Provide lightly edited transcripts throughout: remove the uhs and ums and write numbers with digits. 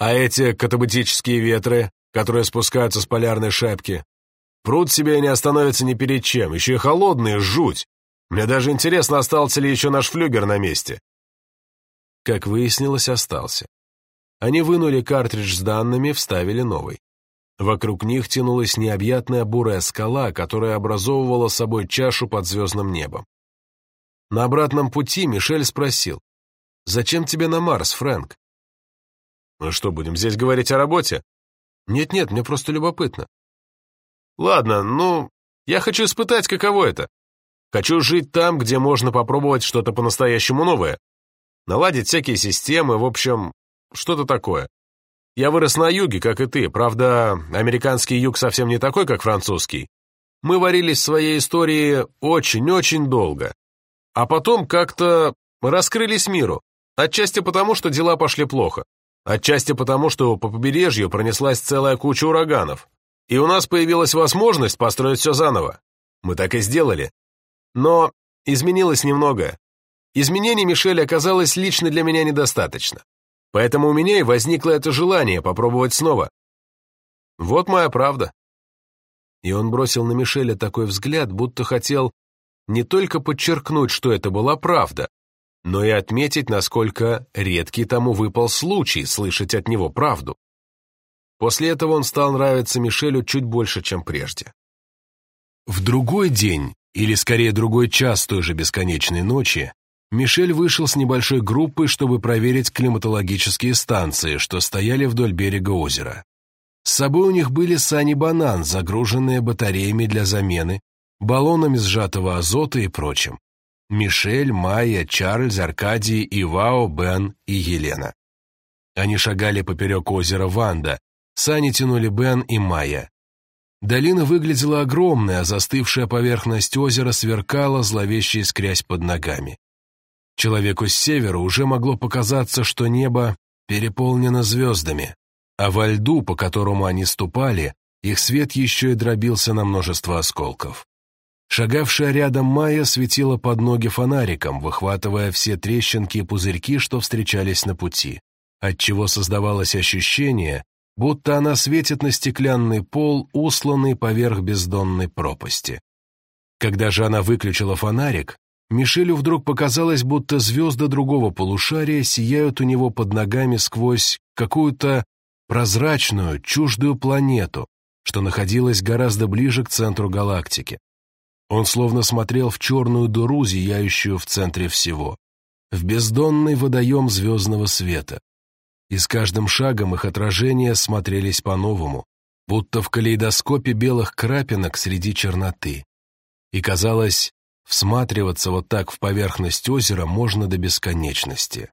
А эти катабетические ветры, которые спускаются с полярной шапки, прут себе и не остановятся ни перед чем, еще и холодные, жуть. Мне даже интересно, остался ли еще наш флюгер на месте. Как выяснилось, остался. Они вынули картридж с данными, вставили новый. Вокруг них тянулась необъятная бурая скала, которая образовывала собой чашу под звездным небом. На обратном пути Мишель спросил: «Зачем тебе на Марс, Фрэнк?» «Мы что, будем здесь говорить о работе?» «Нет-нет, мне просто любопытно». «Ладно, я хочу испытать, каково это. Хочу жить там, где можно попробовать что-то по-настоящему новое. Наладить всякие системы, в общем, что-то такое. Я вырос на юге, как и ты, правда, американский юг совсем не такой, как французский. Мы варились в своей истории очень-очень долго. А потом как-то раскрылись миру. Отчасти потому, что дела пошли плохо. Отчасти потому, что по побережью пронеслась целая куча ураганов. И у нас появилась возможность построить все заново. Мы так и сделали. Но изменилось немного. Изменений, Мишель, оказалось лично для меня недостаточно. Поэтому у меня и возникло это желание попробовать снова. Вот моя правда». И он бросил на Мишеля такой взгляд, будто хотел не только подчеркнуть, что это была правда, но и отметить, насколько редкий тому выпал случай слышать от него правду. После этого он стал нравиться Мишелю чуть больше, чем прежде. В другой день, или скорее другой час той же бесконечной ночи, Мишель вышел с небольшой группой, чтобы проверить климатологические станции, что стояли вдоль берега озера. С собой у них были сани-банан, загруженные батареями для замены, баллонами сжатого азота и прочим. Мишель, Майя, Чарльз, Аркадий, Ивао, Бен и Елена. Они шагали поперек озера Ванда, сани тянули Бен и Майя. Долина выглядела огромной, а застывшая поверхность озера сверкала, зловеще искрясь под ногами. Человеку с севера уже могло показаться, что небо переполнено звездами, а во льду, по которому они ступали, их свет еще и дробился на множество осколков. Шагавшая рядом Майя светила под ноги фонариком, выхватывая все трещинки и пузырьки, что встречались на пути, отчего создавалось ощущение, будто она светит на стеклянный пол, усланный поверх бездонной пропасти. Когда же она выключила фонарик, Мишелю вдруг показалось, будто звезды другого полушария сияют у него под ногами сквозь какую-то прозрачную, чуждую планету, что находилась гораздо ближе к центру галактики. Он словно смотрел в черную дыру, зияющую в центре всего, в бездонный водоем звездного света. И с каждым шагом их отражения смотрелись по-новому, будто в калейдоскопе белых крапинок среди черноты. И казалось, всматриваться вот так в поверхность озера можно до бесконечности.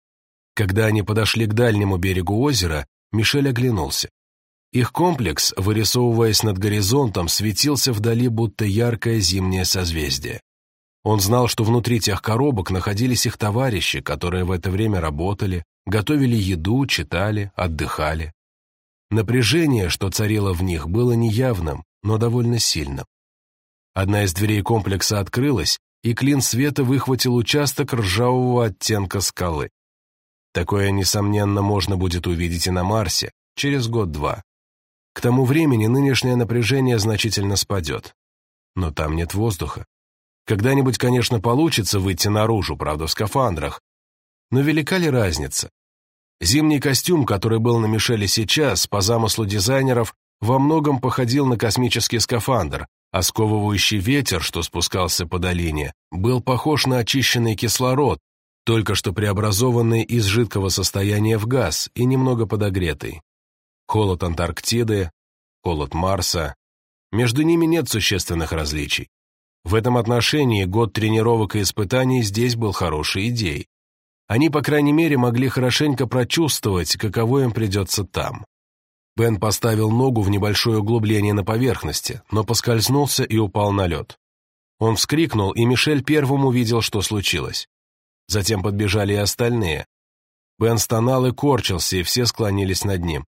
Когда они подошли к дальнему берегу озера, Мишель оглянулся. Их комплекс, вырисовываясь над горизонтом, светился вдали, будто яркое зимнее созвездие. Он знал, что внутри тех коробок находились их товарищи, которые в это время работали, готовили еду, читали, отдыхали. Напряжение, что царило в них, было неявным, но довольно сильным. Одна из дверей комплекса открылась, и клин света выхватил участок ржавого оттенка скалы. Такое, несомненно, можно будет увидеть и на Марсе, через год-два. К тому времени нынешнее напряжение значительно спадет. Но там нет воздуха. Когда-нибудь, конечно, получится выйти наружу, правда, в скафандрах. Но велика ли разница? Зимний костюм, который был на Мишеле сейчас, по замыслу дизайнеров, во многом походил на космический скафандр, а сковывающий ветер, что спускался по долине, был похож на очищенный кислород, только что преобразованный из жидкого состояния в газ и немного подогретый. Холод Антарктиды, холод Марса. Между ними нет существенных различий. В этом отношении год тренировок и испытаний здесь был хорошей идеей. Они, по крайней мере, могли хорошенько прочувствовать, каково им придется там. Бен поставил ногу в небольшое углубление на поверхности, но поскользнулся и упал на лед. Он вскрикнул, и Мишель первым увидел, что случилось. Затем подбежали и остальные. Бен стонал и корчился, и все склонились над ним.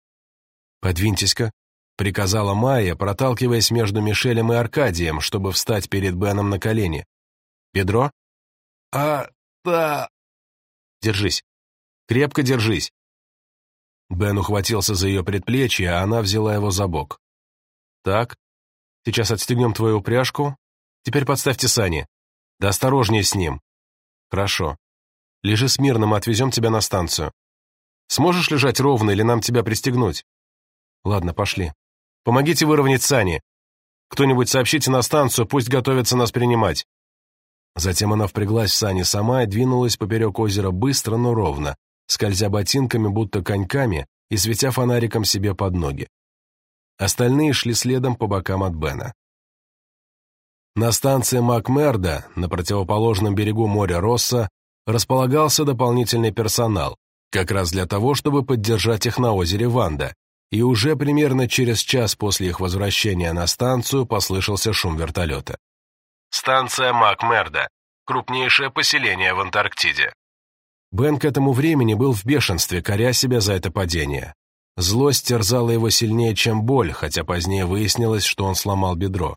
«Подвиньтесь-ка», — приказала Майя, проталкиваясь между Мишелем и Аркадием, чтобы встать перед Беном на колени. «Бедро?» «Да...» «Держись. Крепко держись». Бен ухватился за ее предплечье, а она взяла его за бок. «Так, сейчас отстегнем твою упряжку. Теперь подставьте сани. Да осторожнее с ним». «Хорошо. Лежи смирно, мы отвезем тебя на станцию. Сможешь лежать ровно или нам тебя пристегнуть?» «Ладно, пошли. Помогите выровнять сани. Кто-нибудь сообщите на станцию, пусть готовятся нас принимать». Затем она впряглась в сани сама и двинулась поперек озера быстро, но ровно, скользя ботинками, будто коньками, и светя фонариком себе под ноги. Остальные шли следом по бокам от Бена. На станции Макмердо, на противоположном берегу моря Росса, располагался дополнительный персонал, как раз для того, чтобы поддержать их на озере Ванда, и уже примерно через час после их возвращения на станцию послышался шум вертолета. Станция Макмердо, крупнейшее поселение в Антарктиде. Бен к этому времени был в бешенстве, коря себя за это падение. Злость терзала его сильнее, чем боль, хотя позднее выяснилось, что он сломал бедро.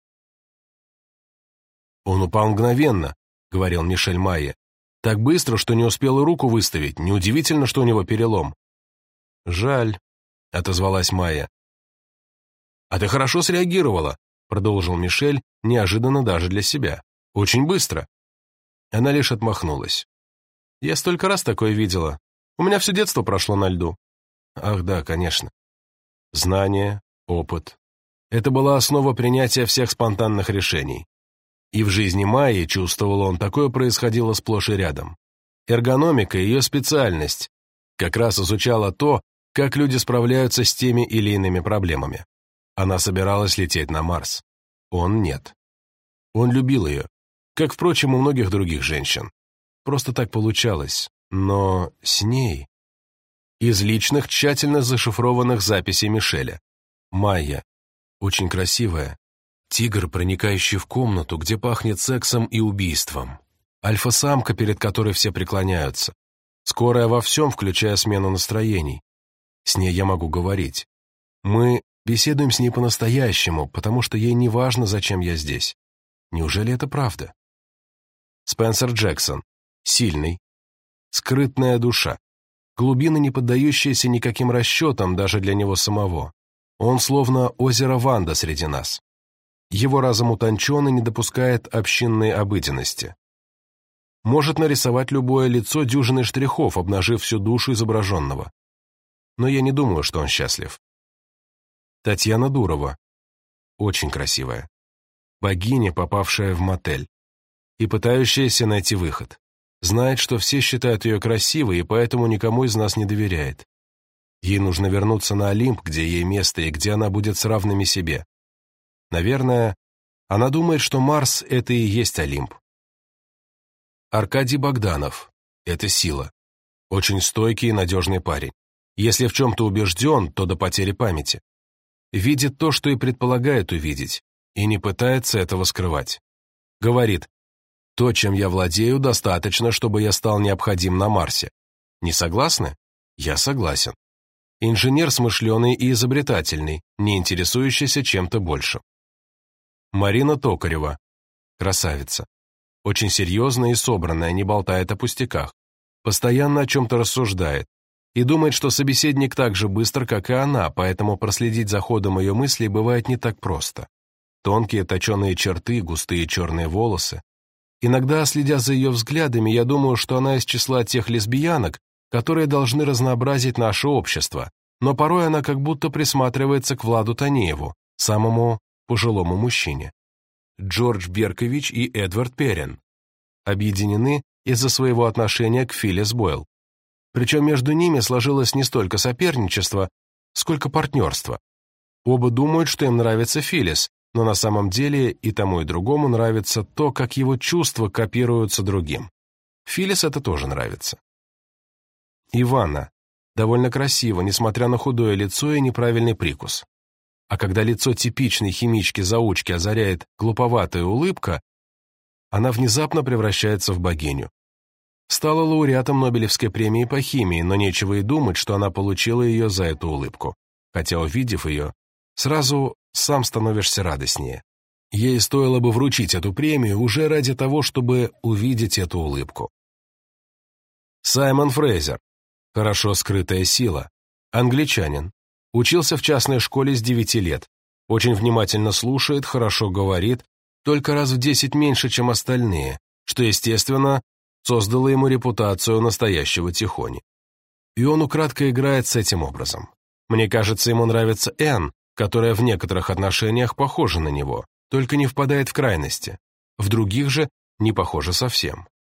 «Он упал мгновенно», — говорил Мишель Майе. «Так быстро, что не успел и руку выставить. Неудивительно, что у него перелом». «Жаль», — отозвалась Майя. «А ты хорошо среагировала», — продолжил Мишель, неожиданно даже для себя. «Очень быстро». Она лишь отмахнулась. «Я столько раз такое видела. У меня все детство прошло на льду». «Ах да, конечно». Знание, опыт. Это была основа принятия всех спонтанных решений. И в жизни Майи, чувствовал он, такое происходило сплошь и рядом. Эргономика, ее специальность, как раз изучала то, как люди справляются с теми или иными проблемами. Она собиралась лететь на Марс. Он нет. Он любил ее, как, впрочем, у многих других женщин. Просто так получалось. Но с ней... Из личных, тщательно зашифрованных записей Мишеля. Майя. Очень красивая. Тигр, проникающий в комнату, где пахнет сексом и убийством. Альфа-самка, перед которой все преклоняются. Скорая во всем, включая смену настроений. С ней я могу говорить. Мы беседуем с ней по-настоящему, потому что ей не важно, зачем я здесь. Неужели это правда? Спенсер Джексон. Сильный. Скрытная душа. Глубины, не поддающиеся никаким расчетам даже для него самого. Он словно озеро Ванда среди нас. Его разум утончен и не допускает общинной обыденности. Может нарисовать любое лицо дюжиной штрихов, обнажив всю душу изображенного. Но я не думаю, что он счастлив. Татьяна Дурова. Очень красивая. Богиня, попавшая в мотель. И пытающаяся найти выход. Знает, что все считают ее красивой, и поэтому никому из нас не доверяет. Ей нужно вернуться на Олимп, где ей место и где она будет с равными себе. Наверное, она думает, что Марс — это и есть Олимп. Аркадий Богданов. Это сила. Очень стойкий и надежный парень. Если в чем-то убежден, то до потери памяти. Видит то, что и предполагает увидеть, и не пытается этого скрывать. Говорит, то, чем я владею, достаточно, чтобы я стал необходим на Марсе. Не согласны? Я согласен. Инженер смышленый и изобретательный, не интересующийся чем-то большим. Марина Токарева. Красавица. Очень серьезная и собранная, не болтает о пустяках. Постоянно о чем-то рассуждает. И думает, что собеседник так же быстро, как и она, поэтому проследить за ходом ее мыслей бывает не так просто. Тонкие точеные черты, густые черные волосы. Иногда, следя за ее взглядами, я думаю, что она из числа тех лесбиянок, которые должны разнообразить наше общество, но порой она как будто присматривается к Владу Танееву, самому пожилому мужчине. Джордж Беркович и Эдвард Перрин объединены из-за своего отношения к Филлис Бойл. Причем между ними сложилось не столько соперничество, сколько партнерство. Оба думают, что им нравится Филлис, но на самом деле и тому, и другому нравится то, как его чувства копируются другим. Филлис это тоже нравится. Ивана. Довольно красиво, несмотря на худое лицо и неправильный прикус. А когда лицо типичной химички-заучки озаряет глуповатая улыбка, она внезапно превращается в богиню. Стала лауреатом Нобелевской премии по химии, но нечего и думать, что она получила ее за эту улыбку. Хотя, увидев ее, сразу сам становишься радостнее. Ей стоило бы вручить эту премию уже ради того, чтобы увидеть эту улыбку. Саймон Фрейзер. Хорошо скрытая сила. Англичанин. Учился в частной школе с 9 лет. Очень внимательно слушает, хорошо говорит, только раз в 10 меньше, чем остальные, что, естественно, создало ему репутацию настоящего тихони. И он украдкой играет с этим образом. Мне кажется, ему нравится Энн, которая в некоторых отношениях похожа на него, только не впадает в крайности. В других же не похожа совсем.